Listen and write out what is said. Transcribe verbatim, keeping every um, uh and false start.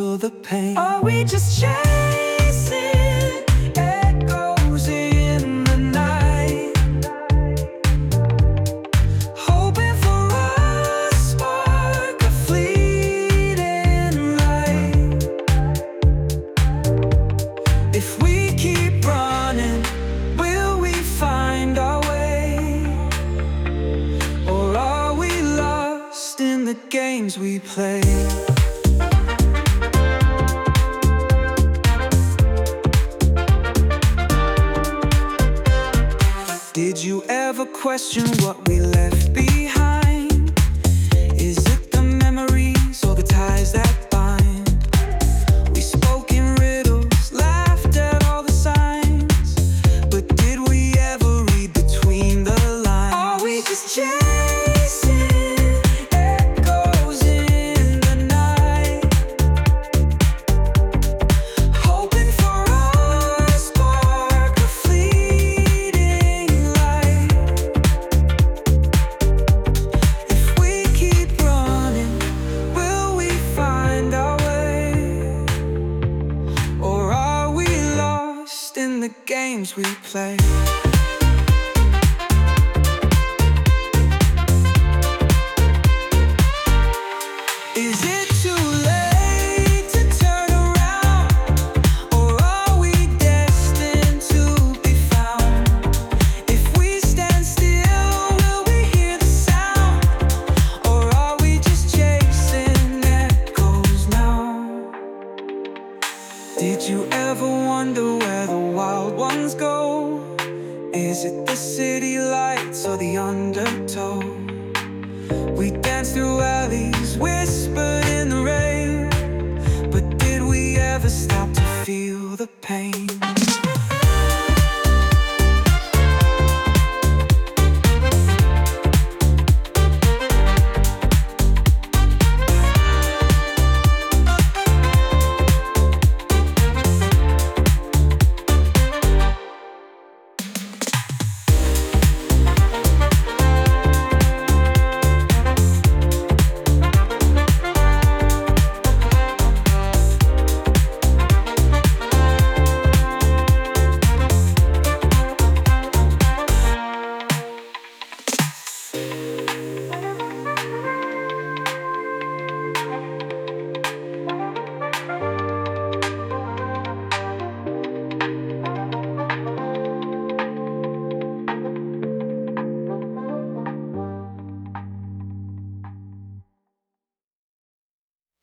feel the pain? Are we just chasing echoes in the night, hoping for a spark of fleeting light? If we keep running, will we find our way? Or are we lost in the games we play? Did you ever question what we left behind? Is it the memories or the ties that bind? We spoke in riddles, laughed at all the signs, but did we ever read between the lines? Are we just chasing echoes in the night, hoping for a spark of fleeting light? If we keep running, will we find our way? Or are we lost in the games we play? Is it too late to turn around? Or are we destined to be found? If we stand still, will we hear the sound? Or are we just chasing echoes now? Did you ever wonder where the wild ones go? Is it the city lights or the undertow? We dance through alleys, whispered